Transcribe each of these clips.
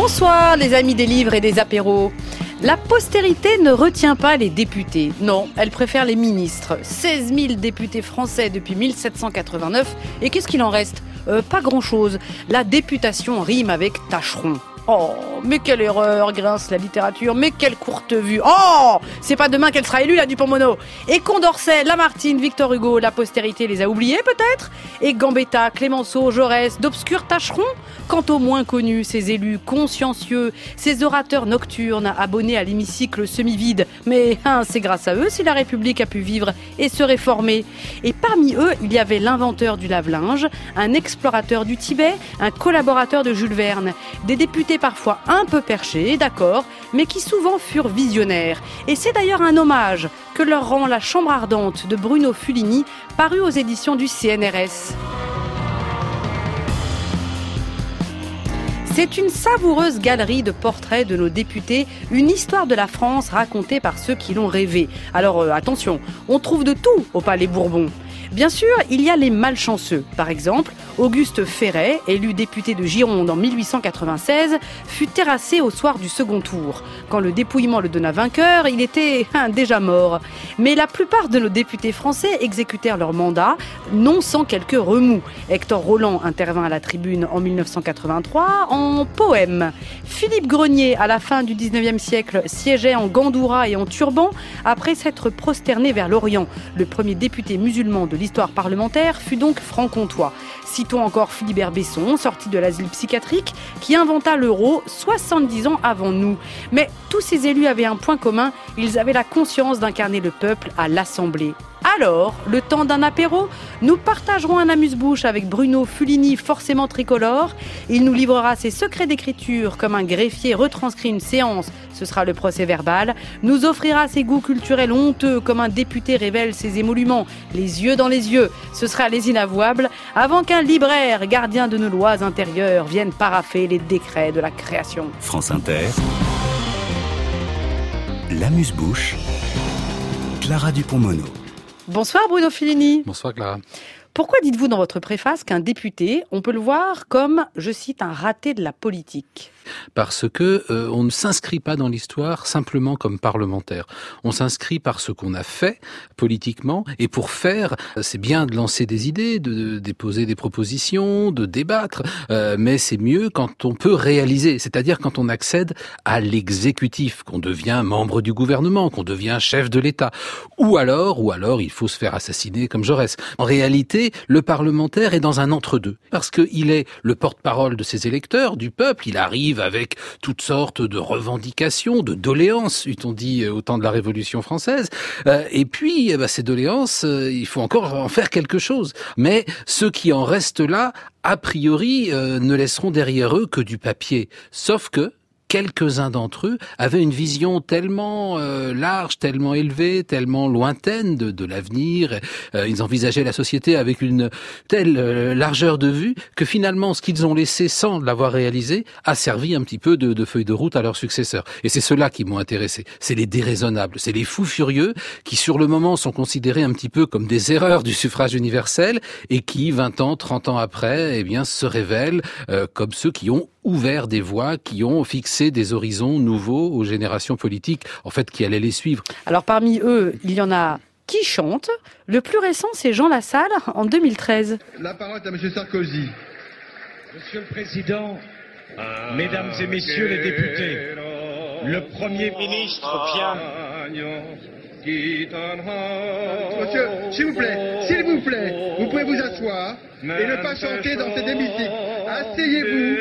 Bonsoir les amis des livres et des apéros. La postérité ne retient pas les députés. Non, elle préfère les ministres. 16 000 députés français depuis 1789. Et qu'est-ce qu'il en reste ? Pas grand-chose. La députation rime avec tâcheron. Oh, mais quelle erreur, grince la littérature, mais quelle courte vue. Oh, c'est pas demain qu'elle sera élue, la Dupond-Moreau. Et Condorcet, Lamartine, Victor Hugo, la postérité les a oubliés peut-être ? Et Gambetta, Clémenceau, Jaurès, d'obscurs tâcherons ? Quant aux moins connus, ces élus consciencieux, ces orateurs nocturnes, abonnés à l'hémicycle semi-vide. Mais c'est grâce à eux si la République a pu vivre et se réformer. Et parmi eux, il y avait l'inventeur du lave-linge, un explorateur du Tibet, un collaborateur de Jules Verne, des députés parfois un peu perchés, d'accord, mais qui souvent furent visionnaires. Et c'est d'ailleurs un hommage que leur rend La Chambre ardente de Bruno Fulini, paru aux éditions du CNRS. C'est une savoureuse galerie de portraits de nos députés, une histoire de la France racontée par ceux qui l'ont rêvée. Alors attention, on trouve de tout au Palais Bourbon. Bien sûr, il y a les malchanceux. Par exemple, Auguste Ferret, élu député de Gironde en 1896, fut terrassé au soir du second tour. Quand le dépouillement le donna vainqueur, il était déjà mort. Mais la plupart de nos députés français exécutèrent leur mandat, non sans quelques remous. Hector Roland intervint à la tribune en 1983 en poème. Philippe Grenier, à la fin du 19e siècle, siégeait en gandoura et en turban après s'être prosterné vers l'Orient. Le premier député musulman de l'histoire parlementaire fut donc franc-comtois. Citons encore Philibert Besson, sorti de l'asile psychiatrique, qui inventa l'euro 70 ans avant nous. Mais tous ces élus avaient un point commun, ils avaient la conscience d'incarner le peuple à l'Assemblée. Alors, le temps d'un apéro, nous partagerons un amuse-bouche avec Bruno Fulini, forcément tricolore. Il nous livrera ses secrets d'écriture comme un greffier retranscrit une séance, ce sera le procès verbal. Nous offrira ses goûts culturels honteux comme un député révèle ses émoluments, les yeux dans les yeux, ce sera les inavouables, avant qu'un libraire, gardien de nos lois intérieures, vienne paraffer les décrets de la création. France Inter, l'amuse-bouche, Clara Dupond-Moreau. Bonsoir Bruno Fulini. Bonsoir Clara. Pourquoi dites-vous dans votre préface qu'un député, on peut le voir comme, je cite, un raté de la politique ? Parce que on ne s'inscrit pas dans l'histoire simplement comme parlementaire. On s'inscrit par ce qu'on a fait politiquement, et pour faire, c'est bien de lancer des idées, de déposer des propositions, de débattre, mais c'est mieux quand on peut réaliser, c'est-à-dire quand on accède à l'exécutif, qu'on devient membre du gouvernement, qu'on devient chef de l'État, ou alors il faut se faire assassiner comme Jaurès. En réalité, le parlementaire est dans un entre-deux, parce qu'il est le porte-parole de ses électeurs, du peuple, il arrive avec toutes sortes de revendications, de doléances, eût-on dit au temps de la Révolution française, et puis ces doléances, il faut encore en faire quelque chose. Mais ceux qui en restent là, a priori, ne laisseront derrière eux que du papier, sauf que quelques-uns d'entre eux avaient une vision tellement large, tellement élevée, tellement lointaine de l'avenir. Ils envisageaient la société avec une telle largeur de vue que finalement, ce qu'ils ont laissé sans l'avoir réalisé a servi un petit peu de feuille de route à leurs successeurs. Et c'est ceux-là qui m'ont intéressé. C'est les déraisonnables, c'est les fous furieux qui, sur le moment, sont considérés un petit peu comme des erreurs du suffrage universel et qui, 20 ans, 30 ans après, se révèlent comme ceux qui ont ouvert des voies, qui ont fixé des horizons nouveaux aux générations politiques, en fait, qui allaient les suivre. Alors parmi eux, il y en a qui chantent. Le plus récent, c'est Jean Lassalle, en 2013. La parole est à M. Sarkozy. Monsieur le Président, Mesdames et Messieurs les députés, le Premier ministre vient... Monsieur, s'il vous plaît, vous pouvez vous asseoir et ne pas chanter dans cet hémicycle. Asseyez-vous.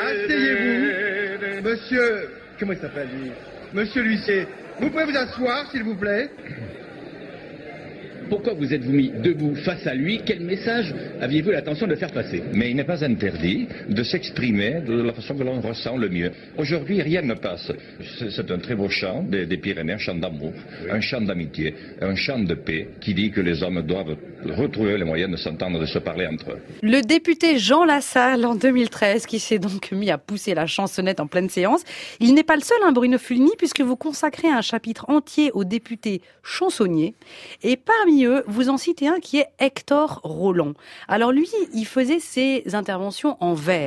Monsieur, comment il s'appelle lui ? Monsieur l'huissier, vous pouvez vous asseoir, s'il vous plaît. Pourquoi vous êtes-vous mis debout face à lui ? Quel message aviez-vous l'intention de faire passer ? Mais il n'est pas interdit de s'exprimer de la façon que l'on ressent le mieux. Aujourd'hui, rien ne passe. C'est un très beau chant des Pyrénées, un chant d'amour, un chant d'amitié, un chant de paix qui dit que les hommes doivent retrouver les moyens de s'entendre, de se parler entre eux. Le député Jean Lassalle, en 2013, qui s'est donc mis à pousser la chansonnette en pleine séance. Il n'est pas le seul, Bruno Fulini, puisque vous consacrez un chapitre entier aux députés chansonniers. Et parmi eux, vous en citez un qui est Hector Roland. Alors lui, il faisait ses interventions en vers.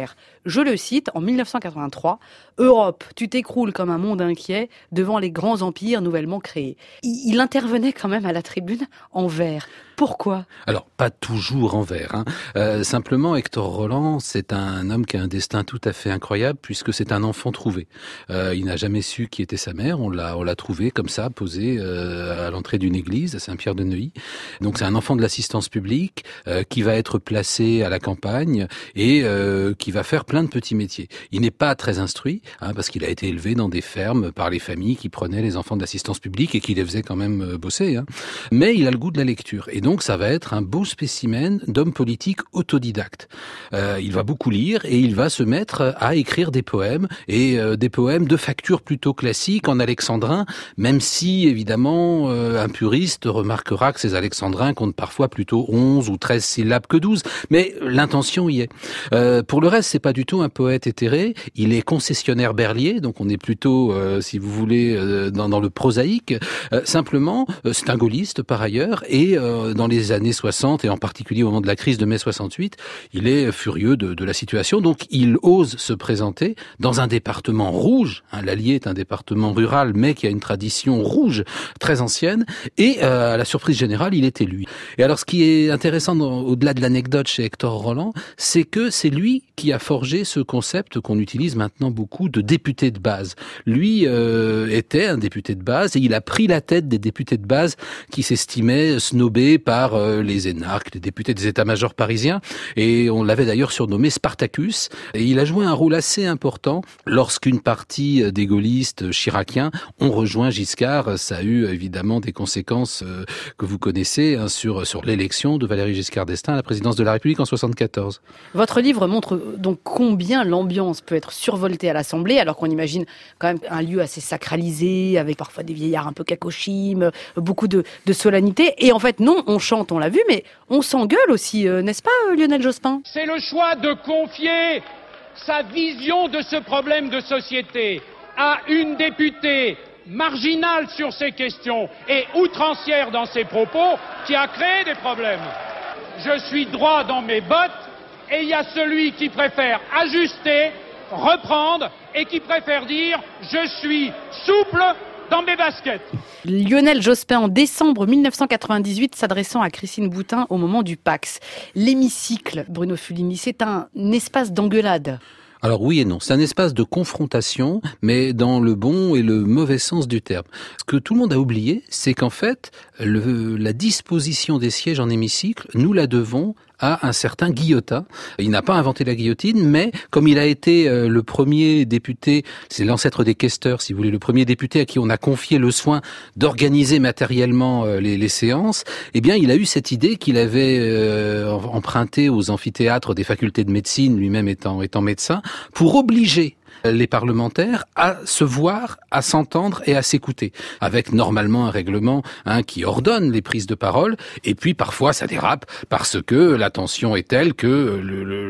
Je le cite, en 1983, « Europe, tu t'écroules comme un monde inquiet devant les grands empires nouvellement créés ». Il intervenait quand même à la tribune en vers. Pourquoi ? Alors, pas toujours en vers. Simplement, Hector Roland, c'est un homme qui a un destin tout à fait incroyable puisque c'est un enfant trouvé. Il n'a jamais su qui était sa mère. On l'a trouvé comme ça, posé à l'entrée d'une église à Saint-Pierre-de-Neuilly. Donc, c'est un enfant de l'assistance publique qui va être placé à la campagne et qui va faire plein de petits métiers. Il n'est pas très instruit parce qu'il a été élevé dans des fermes par les familles qui prenaient les enfants de l'assistance publique et qui les faisaient quand même bosser. Mais il a le goût de la lecture. Et donc, ça va être un beau spécimen d'homme politique autodidacte. Il va beaucoup lire et il va se mettre à écrire des poèmes et des poèmes de facture plutôt classique en alexandrin, même si, évidemment, un puriste remarquera que ces alexandrins comptent parfois plutôt 11 ou 13 syllabes que 12. Mais l'intention y est. Pour le reste, c'est pas du tout un poète éthéré. Il est concessionnaire berlier, donc on est plutôt, si vous voulez, dans le prosaïque. Simplement, c'est un gaulliste par ailleurs et dans les années 60 et en particulier au moment de la crise de mai 68, il est furieux de la situation. Donc il ose se présenter dans un département rouge. L'Allier est un département rural mais qui a une tradition rouge très ancienne et à la surprise générale, il est élu. Et alors ce qui est intéressant au-delà de l'anecdote chez Hector Roland, c'est que c'est lui qui a forgé ce concept qu'on utilise maintenant beaucoup de député de base. Lui était un député de base et il a pris la tête des députés de base qui s'estimaient snobés par les énarques, les députés des états-majors parisiens, et on l'avait d'ailleurs surnommé Spartacus, et il a joué un rôle assez important lorsqu'une partie des gaullistes chiraciens ont rejoint Giscard. Ça a eu évidemment des conséquences que vous connaissez sur l'élection de Valéry Giscard d'Estaing à la présidence de la République en 1974. Votre livre montre donc combien l'ambiance peut être survoltée à l'Assemblée, alors qu'on imagine quand même un lieu assez sacralisé, avec parfois des vieillards un peu cacochimes, beaucoup de solennité, et en fait non, on chante, on l'a vu, mais on s'engueule aussi, n'est-ce pas Lionel Jospin ? C'est le choix de confier sa vision de ce problème de société à une députée marginale sur ces questions et outrancière dans ses propos qui a créé des problèmes. Je suis droit dans mes bottes et il y a celui qui préfère ajuster, reprendre et qui préfère dire « je suis souple » dans mes baskets. Lionel Jospin, en décembre 1998, s'adressant à Christine Boutin au moment du Pacs. L'hémicycle, Bruno Fulini, c'est un espace d'engueulade. Alors oui et non, c'est un espace de confrontation, mais dans le bon et le mauvais sens du terme. Ce que tout le monde a oublié, c'est qu'en fait, la disposition des sièges en hémicycle, nous la devons à un certain Guillotin. Il n'a pas inventé la guillotine, mais comme il a été le premier député, c'est l'ancêtre des questeurs, si vous voulez, le premier député à qui on a confié le soin d'organiser matériellement les séances, eh bien, il a eu cette idée qu'il avait empruntée aux amphithéâtres des facultés de médecine, lui-même étant médecin, pour obliger les parlementaires à se voir, à s'entendre et à s'écouter, avec normalement un règlement qui ordonne les prises de parole, et puis parfois ça dérape parce que la tension est telle que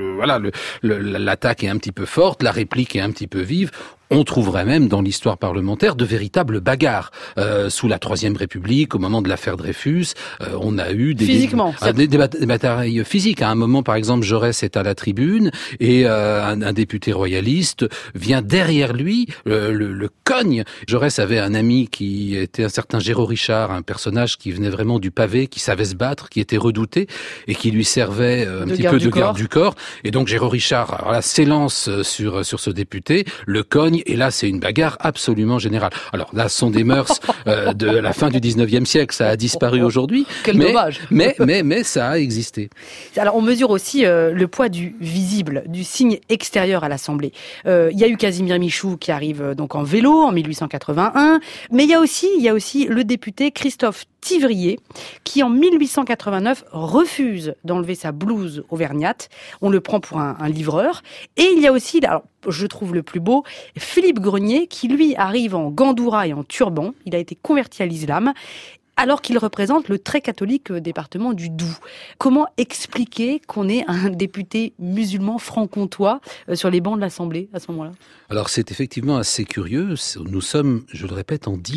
l'attaque est un petit peu forte, la réplique est un petit peu vive. On trouverait même dans l'histoire parlementaire de véritables bagarres. Sous la Troisième République, au moment de l'affaire Dreyfus, on a eu des batailles physiques. À un moment, par exemple, Jaurès est à la tribune et un député royaliste vient derrière lui, le cogne. Jaurès avait un ami qui était un certain Géraud Richard, un personnage qui venait vraiment du pavé, qui savait se battre, qui était redouté et qui lui servait un petit peu de garde du corps. Et donc Géraud Richard s'élance sur ce député, le cogne. Et là, c'est une bagarre absolument générale. Alors là, ce sont des mœurs de la fin du 19e siècle. Ça a disparu aujourd'hui. Quel dommage. Mais ça a existé. Alors, on mesure aussi le poids du visible, du signe extérieur à l'Assemblée. Il y a eu Casimir Michou qui arrive donc en vélo en 1881. Mais il y a aussi le député Christophe Thivrier, qui en 1889 refuse d'enlever sa blouse auvergnate. On le prend pour un livreur. Et il y a aussi, alors je trouve le plus beau, Philippe Grenier, qui lui arrive en gandoura et en turban. Il a été converti à l'islam. alors qu'il représente le très catholique département du Doubs. Comment expliquer qu'on ait un député musulman franc-comtois sur les bancs de l'Assemblée à ce moment-là ? Alors c'est effectivement assez curieux. Nous sommes, je le répète, en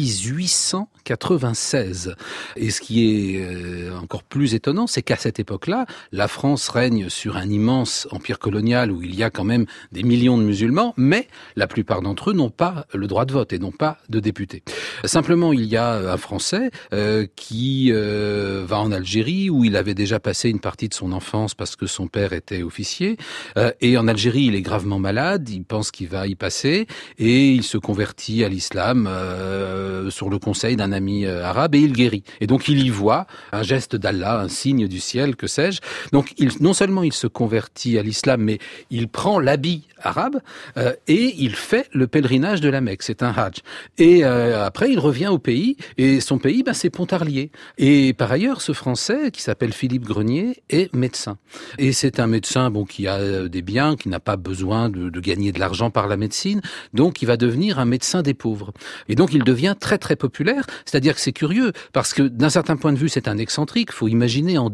1896. Et ce qui est encore plus étonnant, c'est qu'à cette époque-là, la France règne sur un immense empire colonial où il y a quand même des millions de musulmans, mais la plupart d'entre eux n'ont pas le droit de vote et n'ont pas de député. Simplement, il y a un Français qui va en Algérie où il avait déjà passé une partie de son enfance parce que son père était officier. Et en Algérie, il est gravement malade, il pense qu'il va y passer et il se convertit à l'islam sur le conseil d'un ami arabe et il guérit. Et donc il y voit un geste d'Allah, un signe du ciel, que sais-je. Donc non seulement il se convertit à l'islam, mais il prend l'habit arabe et il fait le pèlerinage de la Mecque. C'est un hajj. Et après, il revient au pays et son pays, c'est Pontarlier. Et par ailleurs, ce Français qui s'appelle Philippe Grenier est médecin. Et c'est un médecin qui a des biens, qui n'a pas besoin de gagner de l'argent par la médecine. Donc, il va devenir un médecin des pauvres. Et donc, il devient très très populaire. C'est-à-dire que c'est curieux parce que d'un certain point de vue, c'est un excentrique. Faut imaginer en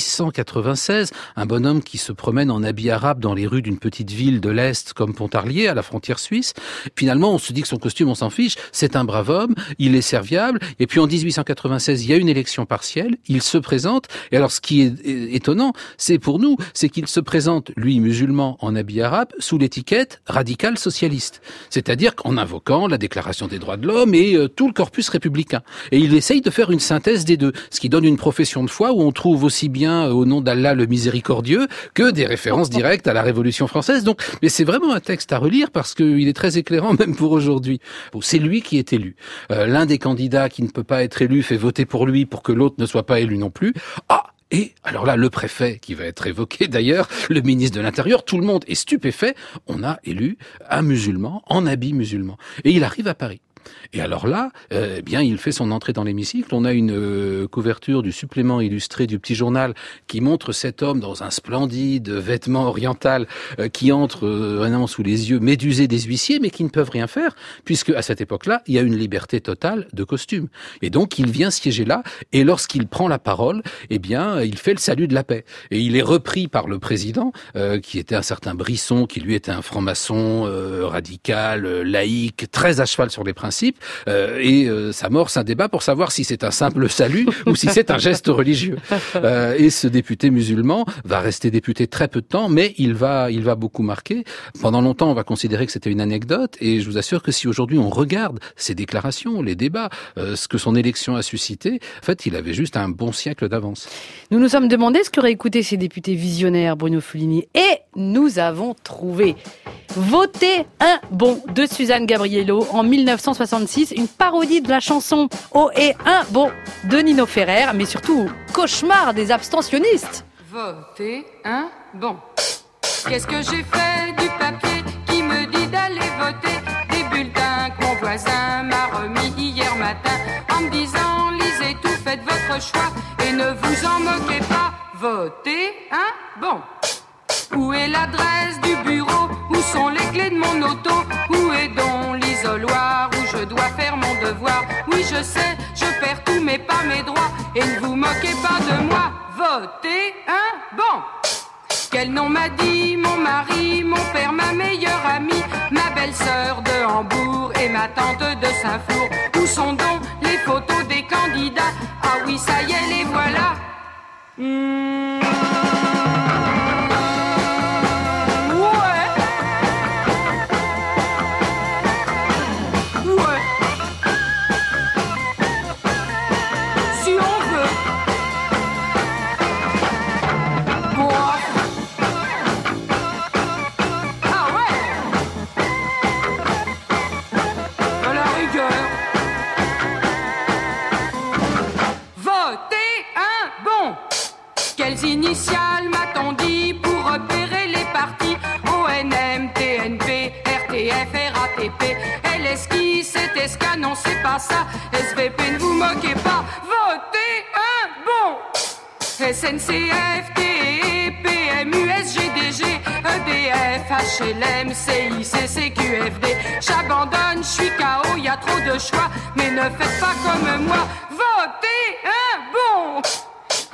1896 un bonhomme qui se promène en habit arabe dans les rues d'une petite ville de l'Est comme Pontarlier, à la frontière suisse. Finalement, on se dit que son costume, on s'en fiche. C'est un brave homme, il est serviable. Et puis en 1896, il y a une élection partielle, il se présente. Et alors, ce qui est étonnant, c'est pour nous, c'est qu'il se présente, lui, musulman, en habit arabe, sous l'étiquette radical socialiste. C'est-à-dire qu'en invoquant la Déclaration des droits de l'homme et tout le corpus républicain. Et il essaye de faire une synthèse des deux, ce qui donne une profession de foi où on trouve aussi bien au nom d'Allah le miséricordieux que des références directes à la Révolution française. Donc, mais c'est vraiment un texte à relire parce qu'il est très éclairant même pour aujourd'hui. C'est lui qui est élu. L'un des candidats qui ne peut pas être élu fait voter pour lui pour que l'autre ne soit pas élu non plus. Et alors là, le préfet qui va être évoqué d'ailleurs, le ministre de l'Intérieur, tout le monde est stupéfait. On a élu un musulman en habit musulman. Et il arrive à Paris. Et alors là, il fait son entrée dans l'hémicycle. On a une couverture du supplément illustré du Petit Journal qui montre cet homme dans un splendide vêtement oriental qui entre vraiment sous les yeux médusés des huissiers, mais qui ne peuvent rien faire, puisque à cette époque-là, il y a une liberté totale de costume. Et donc, il vient siéger là, et lorsqu'il prend la parole, il fait le salut de la paix. Et il est repris par le président, qui était un certain Brisson, qui lui était un franc-maçon radical, laïque, très à cheval sur les principes. S'amorce un débat pour savoir si c'est un simple salut ou si c'est un geste religieux. Et ce député musulman va rester député très peu de temps, mais il va beaucoup marquer. Pendant longtemps, on va considérer que c'était une anecdote, et je vous assure que si aujourd'hui on regarde ses déclarations, les débats, ce que son élection a suscité, en fait, il avait juste un bon siècle d'avance. Nous nous sommes demandé ce qu'auraient écouté ces députés visionnaires, Bruno Fulini, et nous avons trouvé Voter un bon de Suzanne Gabriello en 1966, une parodie de la chanson Oh et un bon de Nino Ferrer, mais surtout cauchemar des abstentionnistes. Voter un bon. Qu'est-ce que j'ai fait du papier qui me dit d'aller voter? Des bulletins que mon voisin m'a remis hier matin en me disant lisez tout, faites votre choix et ne vous en moquez pas. Voter un bon. Où est l'adresse du bureau? Où sont les clés de mon auto? Où est donc l'isoloir où je dois faire mon devoir? Oui, je sais, je perds tout mais pas mes droits. Et ne vous moquez pas de moi. Votez un bon. Quel nom m'a dit mon mari, mon père, ma meilleure amie, ma belle-sœur de Hambourg et ma tante de Saint-Flour? Où sont donc les photos des candidats? Ah oui, ça y est, les voilà. Initial m'a-t-on dit pour repérer les partis? ONM, TNP, RTF, RATP, LSK, CTSK, non c'est pas ça. SVP, ne vous moquez pas, votez un bon. SNCF, TE, PMU, SGDG, EDF, HLM, CIC, CQFD. J'abandonne, je suis KO, y a trop de choix, mais ne faites pas comme moi, votez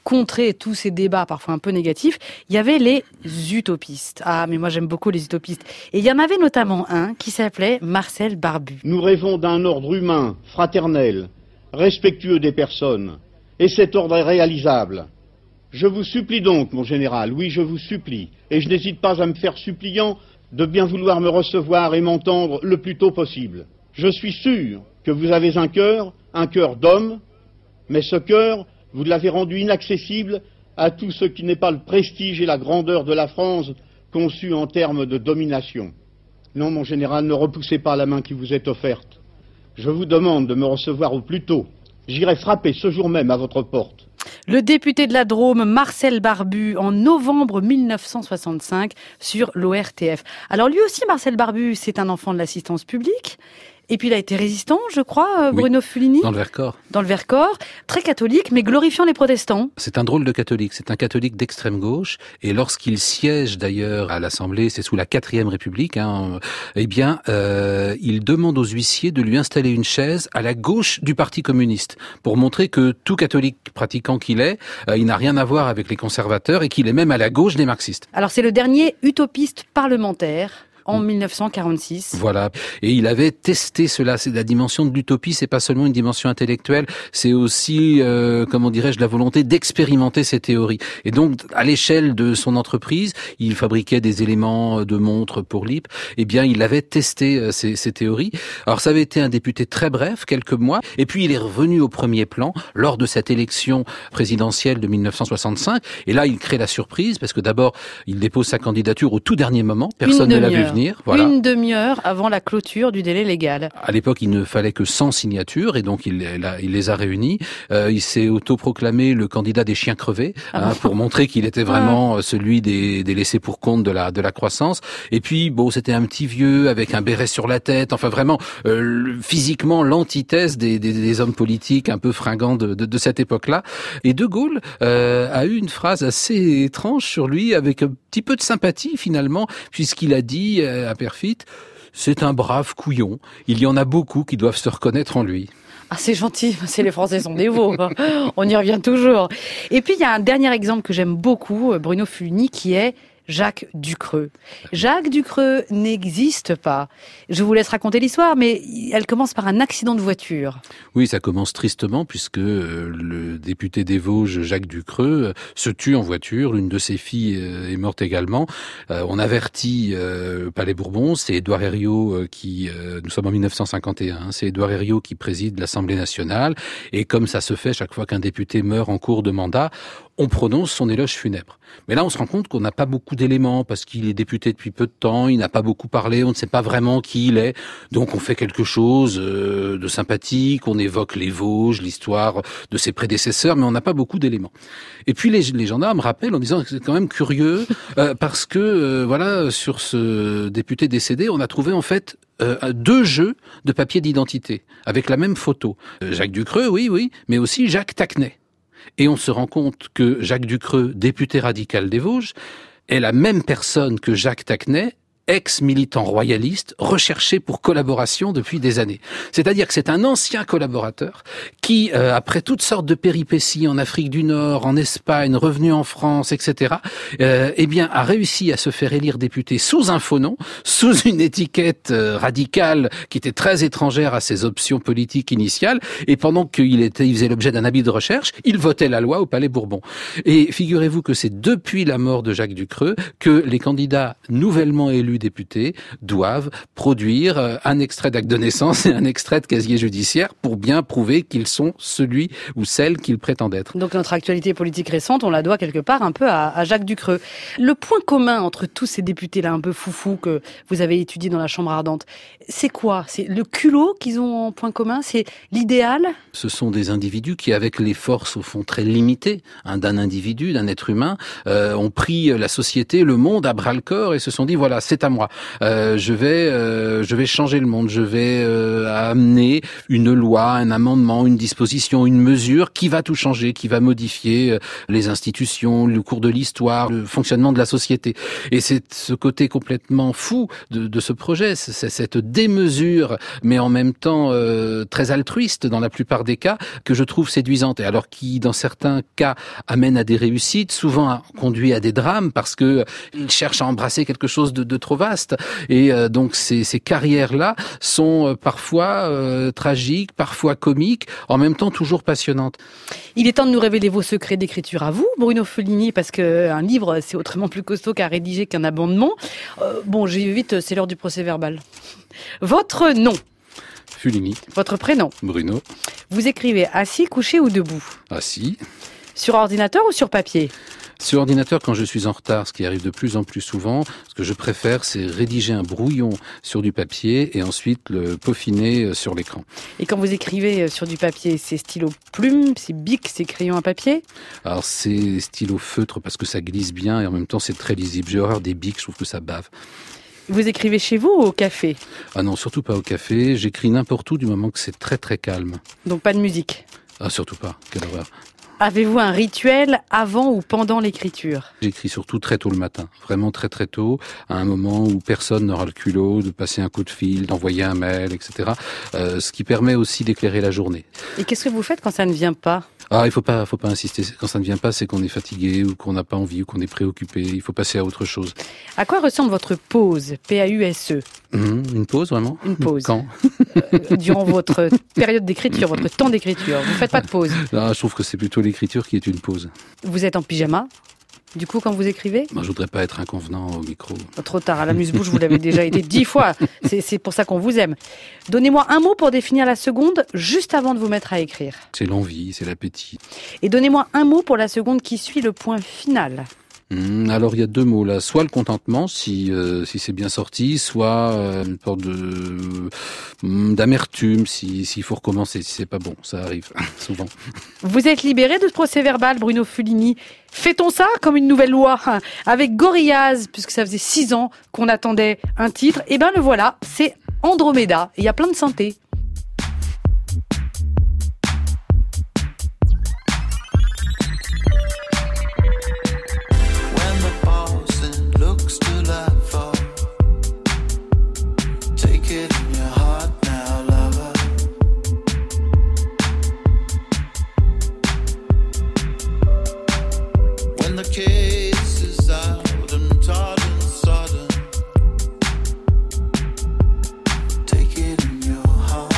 contrer tous ces débats parfois un peu négatifs, il y avait les utopistes. Ah, mais moi j'aime beaucoup les utopistes. Et il y en avait notamment un qui s'appelait Marcel Barbu. Nous rêvons d'un ordre humain, fraternel, respectueux des personnes. Et cet ordre est réalisable. Je vous supplie donc, mon général, oui, je vous supplie, et je n'hésite pas à me faire suppliant de bien vouloir me recevoir et m'entendre le plus tôt possible. Je suis sûr que vous avez un cœur d'homme, mais ce cœur, vous l'avez rendu inaccessible à tout ce qui n'est pas le prestige et la grandeur de la France conçue en termes de domination. Non, mon général, ne repoussez pas la main qui vous est offerte. Je vous demande de me recevoir au plus tôt. J'irai frapper ce jour même à votre porte. Le député de la Drôme, Marcel Barbu, en novembre 1965 sur l'ORTF. Alors lui aussi, Marcel Barbu, c'est un enfant de l'assistance publique. Et puis il a été résistant, je crois, Bruno Fulini. Dans le Vercors. Dans le Vercors, très catholique, mais glorifiant les protestants. C'est un drôle de catholique, c'est un catholique d'extrême gauche, et lorsqu'il siège d'ailleurs à l'Assemblée, c'est sous la 4e République, il demande aux huissiers de lui installer une chaise à la gauche du Parti communiste, pour montrer que tout catholique pratiquant qu'il est, il n'a rien à voir avec les conservateurs, et qu'il est même à la gauche des marxistes. Alors c'est le dernier utopiste parlementaire. En 1946. Voilà. Et il avait testé cela. C'est la dimension de l'utopie, c'est pas seulement une dimension intellectuelle, c'est aussi, la volonté d'expérimenter ces théories. Et donc, à l'échelle de son entreprise, il fabriquait des éléments de montre pour LIP. Eh bien, il avait testé ces théories. Alors, ça avait été un député très bref, quelques mois. Et puis, il est revenu au premier plan lors de cette élection présidentielle de 1965. Et là, il crée la surprise parce que d'abord, il dépose sa candidature au tout dernier moment. Personne ne l'a vu venir. Voilà. Une demi-heure avant la clôture du délai légal. À l'époque, il ne fallait que 100 signatures et donc il les a réunies. Il s'est autoproclamé le candidat des chiens crevés pour montrer qu'il était vraiment celui des laissés pour compte de la croissance. Et puis, c'était un petit vieux avec un béret sur la tête. Enfin, vraiment, physiquement, l'antithèse des hommes politiques un peu fringants de cette époque-là. Et De Gaulle a eu une phrase assez étrange sur lui avec un petit peu de sympathie finalement, puisqu'il a dit à Perfit, c'est un brave couillon. Il y en a beaucoup qui doivent se reconnaître en lui. Ah, c'est gentil, c'est les Français sont des veaux. On y revient toujours. Et puis, il y a un dernier exemple que j'aime beaucoup, Bruno Fulini, qui est Jacques Ducreux. Jacques Ducreux n'existe pas. Je vous laisse raconter l'histoire, mais elle commence par un accident de voiture. Oui, ça commence tristement puisque le député des Vosges, Jacques Ducreux, se tue en voiture. L'une de ses filles est morte également. On avertit Palais Bourbon. C'est Édouard Herriot nous sommes en 1951, c'est Édouard Herriot qui préside l'Assemblée nationale. Et comme ça se fait chaque fois qu'un député meurt en cours de mandat, on prononce son éloge funèbre. Mais là, on se rend compte qu'on n'a pas beaucoup d'éléments parce qu'il est député depuis peu de temps, il n'a pas beaucoup parlé, on ne sait pas vraiment qui il est. Donc on fait quelque chose de sympathique, on évoque les Vosges, l'histoire de ses prédécesseurs, mais on n'a pas beaucoup d'éléments. Et puis les gendarmes rappellent en disant que c'est quand même curieux parce que sur ce député décédé, on a trouvé en fait 2 jeux de papier d'identité avec la même photo. Jacques Ducreux, oui, mais aussi Jacques Tacquenay. Et on se rend compte que Jacques Ducreux, député radical des Vosges, est la même personne que Jacques Tacquenay, ex-militant royaliste, recherché pour collaboration depuis des années. C'est-à-dire que c'est un ancien collaborateur qui, après toutes sortes de péripéties en Afrique du Nord, en Espagne, revenu en France, etc., a réussi à se faire élire député sous un faux nom, sous une étiquette radicale qui était très étrangère à ses options politiques initiales, et pendant qu'il faisait l'objet d'un avis de recherche, il votait la loi au Palais Bourbon. Et figurez-vous que c'est depuis la mort de Jacques Ducreux que les candidats nouvellement élus députés doivent produire un extrait d'acte de naissance et un extrait de casier judiciaire pour bien prouver qu'ils sont celui ou celle qu'ils prétendent être. Donc notre actualité politique récente, on la doit quelque part un peu à Jacques Ducreux. Le point commun entre tous ces députés-là un peu foufous que vous avez étudiés dans la Chambre ardente, c'est quoi? C'est le culot qu'ils ont en point commun? C'est l'idéal? Ce sont des individus qui, avec les forces au fond très limitées d'un individu, d'un être humain, ont pris la société, le monde à bras-le-corps et se sont dit, voilà, c'est c'est à moi. Je vais changer le monde. Je vais amener une loi, un amendement, une disposition, une mesure qui va tout changer, qui va modifier les institutions, le cours de l'histoire, le fonctionnement de la société. Et c'est ce côté complètement fou de ce projet, c'est cette démesure, mais en même temps très altruiste dans la plupart des cas, que je trouve séduisante. Et alors qui, dans certains cas, amène à des réussites, souvent conduit à des drames, parce que il cherche à embrasser quelque chose de trop vaste. Et donc ces carrières-là sont parfois tragiques, parfois comiques, en même temps toujours passionnantes. Il est temps de nous révéler vos secrets d'écriture à vous, Bruno Fulini, parce qu'un livre, c'est autrement plus costaud qu'à rédiger qu'un abondement. Bon, j'y vais vite, c'est l'heure du procès-verbal. Votre nom? Fulini. Votre prénom? Bruno. Vous écrivez assis, couché ou debout? Assis. Sur ordinateur ou sur papier? Sur ordinateur quand je suis en retard, ce qui arrive de plus en plus souvent. Ce que je préfère, c'est rédiger un brouillon sur du papier et ensuite le peaufiner sur l'écran. Et quand vous écrivez sur du papier, c'est stylo plume, c'est bic, c'est crayon à papier? Alors c'est stylo feutre parce que ça glisse bien et en même temps c'est très lisible. J'ai horreur des bics, je trouve que ça bave. Vous écrivez chez vous ou au café? Ah non, surtout pas au café. J'écris n'importe où du moment que c'est très très calme. Donc pas de musique? Ah surtout pas, quelle horreur. Avez-vous un rituel avant ou pendant l'écriture? J'écris surtout très tôt le matin, vraiment très très tôt, à un moment où personne n'aura le culot de passer un coup de fil, d'envoyer un mail, etc. Ce qui permet aussi d'éclairer la journée. Et qu'est-ce que vous faites quand ça ne vient pas? Ah, il faut pas insister. Quand ça ne vient pas, c'est qu'on est fatigué ou qu'on n'a pas envie ou qu'on est préoccupé. Il faut passer à autre chose. À quoi ressemble votre pause? P-A-U-S-E. Une pause, vraiment? Une pause. Quand? Durant votre période d'écriture, votre temps d'écriture. Vous faites pas de pause? Non, je trouve que c'est plutôt l'écriture qui est une pause. Vous êtes en pyjama? Du coup, quand vous écrivez? Je voudrais pas être inconvenant au micro. Trop tard, à l'amuse-bouche, vous l'avez déjà été 10 fois. C'est pour ça qu'on vous aime. Donnez-moi un mot pour définir la seconde, juste avant de vous mettre à écrire. C'est l'envie, c'est l'appétit. Et donnez-moi un mot pour la seconde qui suit le point final. Alors il y a deux mots là, soit le contentement si c'est bien sorti, soit une sorte d'amertume s'il faut recommencer, si c'est pas bon, ça arrive souvent. Vous êtes libéré de ce procès-verbal, Bruno Fulini. Fait-on ça comme une nouvelle loi avec Gorillaz, puisque ça faisait 6 ans qu'on attendait un titre, et ben le voilà, c'est Andromeda, et il y a plein de synthés. Take it in your heart.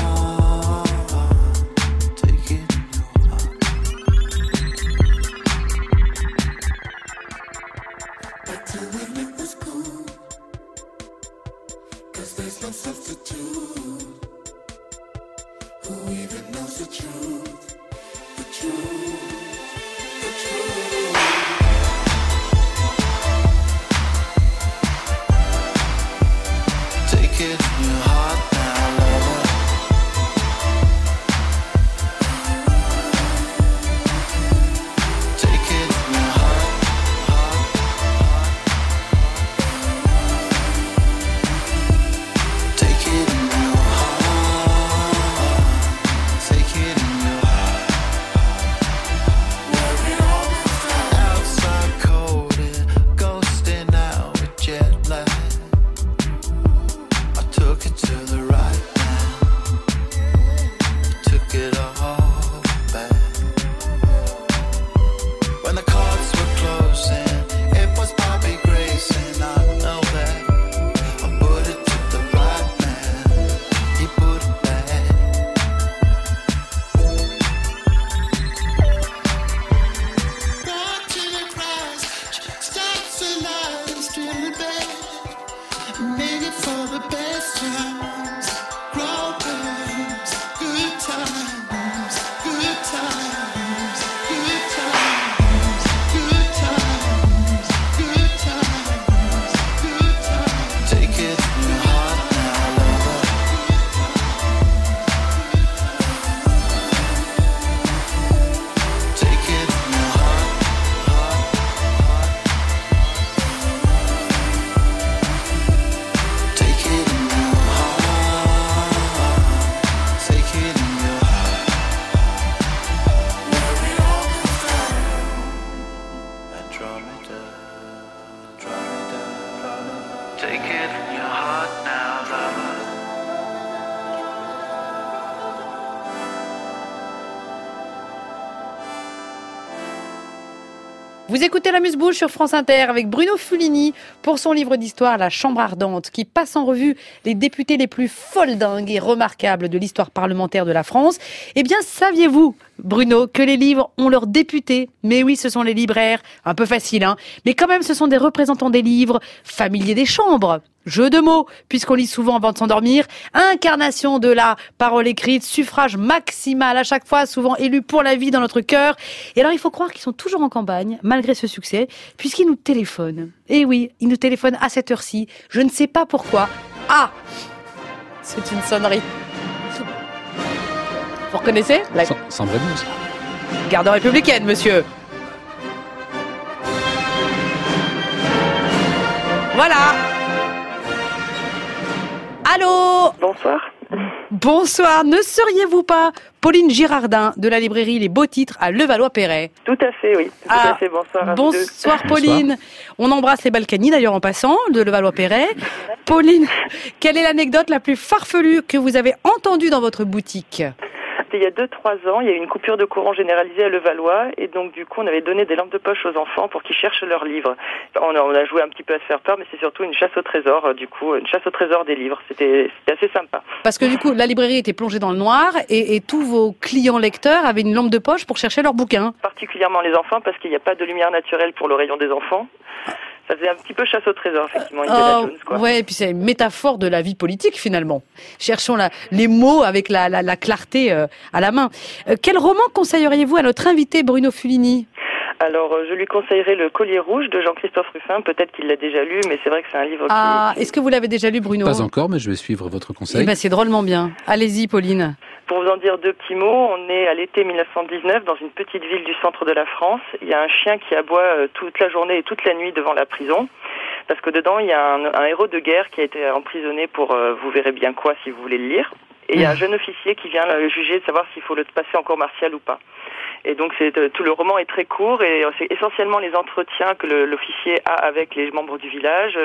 Take it from your heart now, lover. Vous écoutez l'Amuse-Bouche sur France Inter avec Bruno Fulini pour son livre d'histoire La Chambre ardente qui passe en revue les députés les plus foldingues et remarquables de l'histoire parlementaire de la France. Eh bien, saviez-vous, Bruno, que les livres ont leurs députés? Mais oui, ce sont les libraires, un peu facile, hein. Mais quand même, ce sont des représentants des livres, familiers des chambres. Jeu de mots, puisqu'on lit souvent avant de s'endormir. Incarnation de la parole écrite, suffrage maximal à chaque fois, souvent élu pour la vie dans notre cœur. Et alors, il faut croire qu'ils sont toujours en campagne, malgré ce succès, puisqu'ils nous téléphonent. Et oui, ils nous téléphonent à cette heure-ci. Je ne sais pas pourquoi. Ah! C'est une sonnerie. Vous reconnaissez? Sans vrai aussi. Garde républicaine, monsieur. Voilà. Allô? Bonsoir. Bonsoir. Ne seriez-vous pas Pauline Girardin de la librairie Les Beaux Titres à Levallois-Perret? Tout à fait, oui. Tout à fait. Bonsoir à vous deux. Bonsoir Pauline. Bonsoir. On embrasse les Balkany d'ailleurs en passant de Levallois-Perret. Pauline, quelle est l'anecdote la plus farfelue que vous avez entendue dans votre boutique? Il y a 2-3 ans, il y a eu une coupure de courant généralisée à Levallois et donc du coup on avait donné des lampes de poche aux enfants pour qu'ils cherchent leurs livres. On a joué un petit peu à se faire peur, mais c'est surtout une chasse au trésor, du coup une chasse au trésor des livres. C'était assez sympa. Parce que du coup la librairie était plongée dans le noir et tous vos clients lecteurs avaient une lampe de poche pour chercher leurs bouquins. Particulièrement les enfants parce qu'il n'y a pas de lumière naturelle pour le rayon des enfants. Ça faisait un petit peu chasse au trésor, effectivement, Indiana Jones, quoi. Ouais, et puis c'est une métaphore de la vie politique, finalement. Cherchons les mots avec la clarté à la main. Quel roman conseilleriez-vous à notre invité Bruno Fulini? Alors, je lui conseillerais Le Collier rouge de Jean-Christophe Ruffin. Peut-être qu'il l'a déjà lu, mais c'est vrai que c'est un livre qui... Est-ce que vous l'avez déjà lu, Bruno? Pas encore, mais je vais suivre votre conseil. Eh ben, c'est drôlement bien. Allez-y, Pauline. Pour vous en dire 2 petits mots, on est à l'été 1919 dans une petite ville du centre de la France. Il y a un chien qui aboie toute la journée et toute la nuit devant la prison. Parce que dedans, il y a un héros de guerre qui a été emprisonné pour vous verrez bien quoi si vous voulez le lire. Et il y a un jeune officier qui vient le juger de savoir s'il faut le passer en cour martiale ou pas. Et donc tout le roman est très court et c'est essentiellement les entretiens que l'officier a avec les membres du village,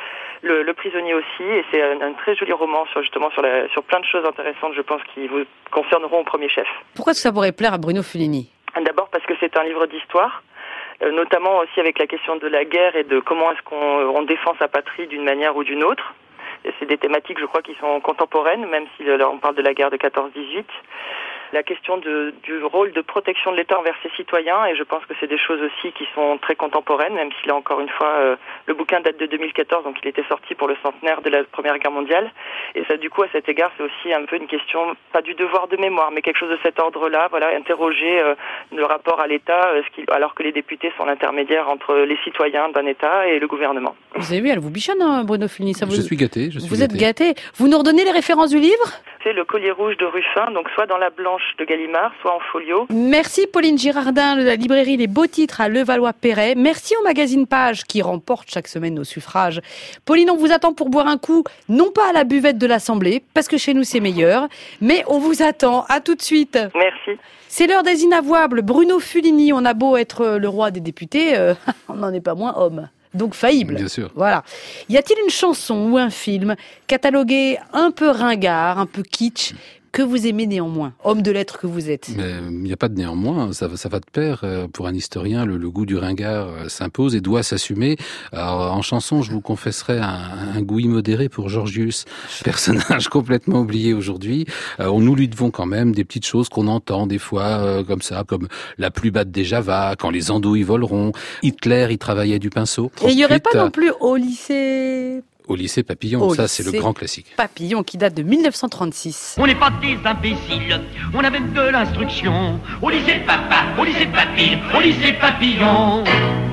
le prisonnier aussi, et c'est un très joli roman sur plein de choses intéressantes, je pense, qui vous concerneront au premier chef. Pourquoi est-ce que ça pourrait plaire à Bruno Fulini? D'abord parce que c'est un livre d'histoire, notamment aussi avec la question de la guerre et de comment est-ce qu'on défend sa patrie d'une manière ou d'une autre. Et c'est des thématiques, je crois, qui sont contemporaines, même si on parle de la guerre de 14-18. La question du rôle de protection de l'État envers ses citoyens, et je pense que c'est des choses aussi qui sont très contemporaines, même si là encore une fois le bouquin date de 2014, donc il était sorti pour le centenaire de la Première Guerre mondiale, et ça du coup à cet égard c'est aussi un peu une question, pas du devoir de mémoire, mais quelque chose de cet ordre-là, voilà, interroger le rapport à l'État, alors que les députés sont l'intermédiaire entre les citoyens d'un État et le gouvernement. Vous avez vu, elle vous bichonne, hein, Bruno Fulini. Je suis gâté. Vous êtes gâté. Vous nous redonnez les références du livre? C'est Le Collier rouge de Ruffin, donc soit dans la blanche de Gallimard, soit en folio. Merci Pauline Girardin de la librairie Les Beaux Titres à Levallois-Perret. Merci au magazine Page qui remporte chaque semaine nos suffrages. Pauline, on vous attend pour boire un coup, non pas à la buvette de l'Assemblée, parce que chez nous c'est meilleur, mais on vous attend. À tout de suite. Merci. C'est l'heure des inavouables. Bruno Fulini, on a beau être le roi des députés, on n'en est pas moins homme. Donc faillible. Bien sûr. Voilà. Y a-t-il une chanson ou un film catalogué un peu ringard, un peu kitsch, que vous aimez néanmoins, homme de lettres que vous êtes? Mais il n'y a pas de néanmoins, ça va de pair. Pour un historien, le goût du ringard s'impose et doit s'assumer. Alors, en chanson, je vous confesserai un goût immodéré pour Georgius, personnage complètement oublié aujourd'hui. Nous lui devons quand même des petites choses qu'on entend des fois comme ça, comme la pluie batte des Javas, quand les andouilles voleront, Hitler, il travaillait du pinceau. Et il n'y aurait pas non plus au lycée... Au lycée Papillon, ça c'est le grand classique. Papillon qui date de 1936. On n'est pas des imbéciles, on a même de l'instruction. Au lycée Papa, au lycée Papy, au lycée Papillon.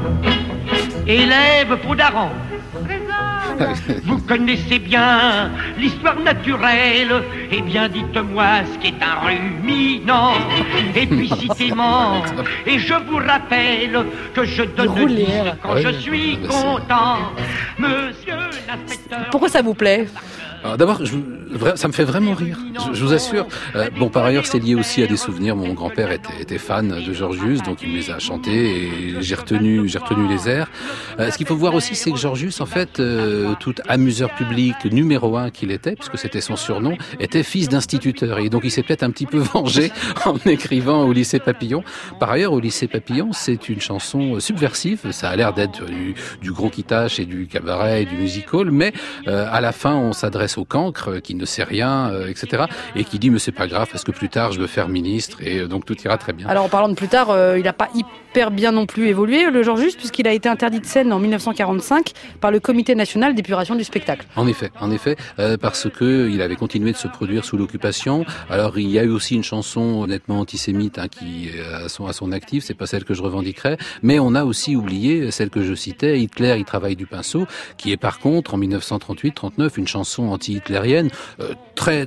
Élève Faudaran, vous connaissez bien l'histoire naturelle. Eh bien dites-moi ce qu'est un ruminant. Et puis citez-moi, et je vous rappelle que je donne 10 quand je suis content. Monsieur l'inspecteur... Pourquoi ça vous plaît? Alors d'abord, ça me fait vraiment rire, je vous assure. Bon, par ailleurs, c'est lié aussi à des souvenirs. Mon grand-père était fan de Georgius, donc il me les a chantés et j'ai retenu les airs. Ce qu'il faut voir aussi, c'est que Georgius, en fait, tout amuseur public numéro 1 qu'il était, puisque c'était son surnom, était fils d'instituteur. Et donc il s'est peut-être un petit peu vengé en écrivant au lycée Papillon. Par ailleurs, au lycée Papillon, c'est une chanson subversive. Ça a l'air d'être du gros kitache et du cabaret et du music-hall, mais à la fin, on s'adresse au cancre qui ne sait rien, etc. et qui dit mais c'est pas grave parce que plus tard je veux faire ministre et donc tout ira très bien. Alors en parlant de plus tard, il n'a pas hyper bien non plus évolué le Georgius puisqu'il a été interdit de scène en 1945 par le Comité national d'épuration du spectacle. En effet, parce que il avait continué de se produire sous l'occupation. Alors il y a eu aussi une chanson honnêtement antisémite qui à son actif, c'est pas celle que je revendiquerais, mais on a aussi oublié celle que je citais, Hitler, il travaille du pinceau, qui est par contre en 1938-39 une chanson anti-hitlérienne très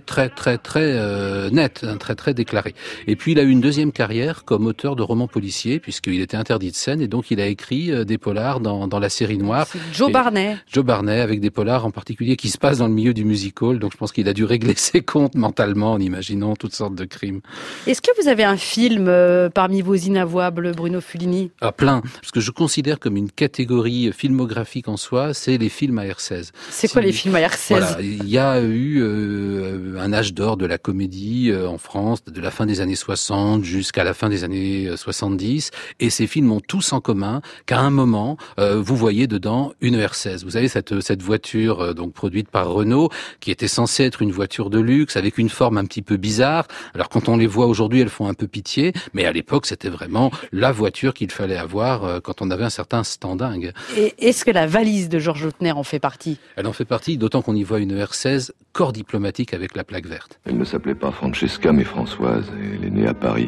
nette, très déclarée. Et puis il a eu une deuxième carrière comme auteur de romans policiers puisqu'il était interdit de scène et donc il a écrit des polars dans la série noire. C'est Joe Barnet avec des polars en particulier qui se passent dans le milieu du music-hall, donc je pense qu'il a dû régler ses comptes mentalement en imaginant toutes sortes de crimes. Est-ce que vous avez un film parmi vos inavouables, Bruno Fulini ? Plein, parce que je considère comme une catégorie filmographique en soi, c'est les films à R16. C'est quoi les films à R16 ? Voilà, il y a eu un âge d'or de la comédie en France, de la fin des années 60 jusqu'à la fin des années 70, et ces films ont tous en commun qu'à un moment, vous voyez dedans une R16. Vous savez, cette voiture donc produite par Renault, qui était censée être une voiture de luxe, avec une forme un petit peu bizarre. Alors quand on les voit aujourd'hui, elles font un peu pitié, mais à l'époque, c'était vraiment la voiture qu'il fallait avoir quand on avait un certain standing. Et est-ce que la valise de Georges Lautner en fait partie ? Elle en fait partie, d'autant qu'on y voit une R16 corps diplomatique avec la plaque verte. Elle ne s'appelait pas Francesca, mais Françoise. Elle est née à Paris.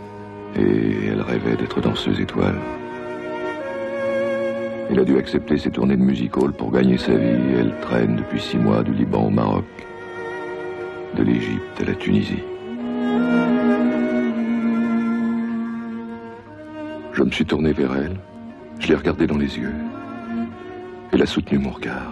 Et elle rêvait d'être danseuse étoile. Elle a dû accepter ses tournées de music-hall pour gagner sa vie. Elle traîne depuis 6 mois du Liban au Maroc, de l'Égypte à la Tunisie. Je me suis tourné vers elle, je l'ai regardée dans les yeux. Elle a soutenu mon regard.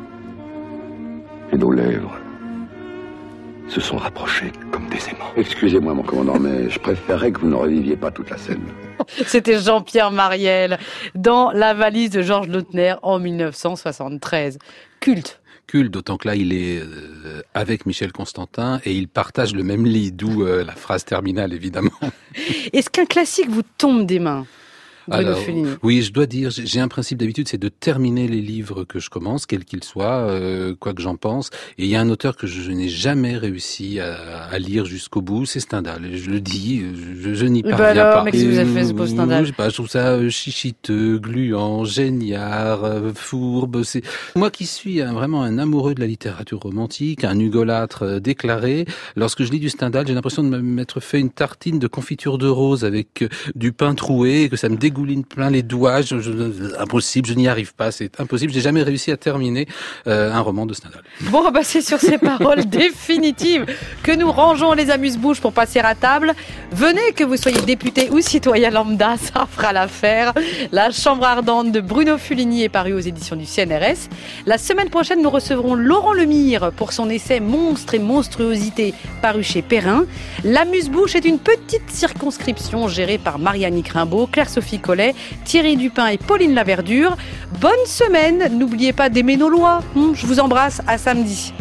Et nos lèvres se sont rapprochées comme des aimants. Excusez-moi, mon commandant, mais je préférerais que vous ne reviviez pas toute la scène. C'était Jean-Pierre Mariel dans La valise de Georges Lautner en 1973. Culte, d'autant que là, il est avec Michel Constantin et ils partagent le même lit, d'où la phrase terminale, évidemment. Est-ce qu'un classique vous tombe des mains ? Alors, oui, je dois dire, j'ai un principe d'habitude, c'est de terminer les livres que je commence, quels qu'ils soient, quoi que j'en pense. Et il y a un auteur que je n'ai jamais réussi à lire jusqu'au bout, c'est Stendhal. Je le dis, je n'y parviens pas. Mais qu'est-ce que vous avez fait, ce beau Stendhal ? Je trouve ça chichiteux, gluant, géniard, fourbe. Moi qui suis vraiment un amoureux de la littérature romantique, un hugolâtre déclaré, lorsque je lis du Stendhal, j'ai l'impression de m'être fait une tartine de confiture de rose avec du pain troué, et que ça me dégouline plein les doigts, impossible, je n'y arrive pas, c'est impossible, j'ai jamais réussi à terminer un roman de Stendhal. Bon, c'est sur ces paroles définitives que nous rangeons les amuse-bouches pour passer à table. Venez, que vous soyez député ou citoyen lambda, ça fera l'affaire. La Chambre ardente de Bruno Fulini est parue aux éditions du CNRS. La semaine prochaine, nous recevrons Laurent Lemire pour son essai Monstres et monstruosités paru chez Perrin. L'amuse-bouche est une petite circonscription gérée par Marianne Rimbaud, Claire-Sophie Collet, Thierry Dupin et Pauline Laverdure. Bonne semaine, n'oubliez pas d'aimer nos lois. Je vous embrasse, à samedi.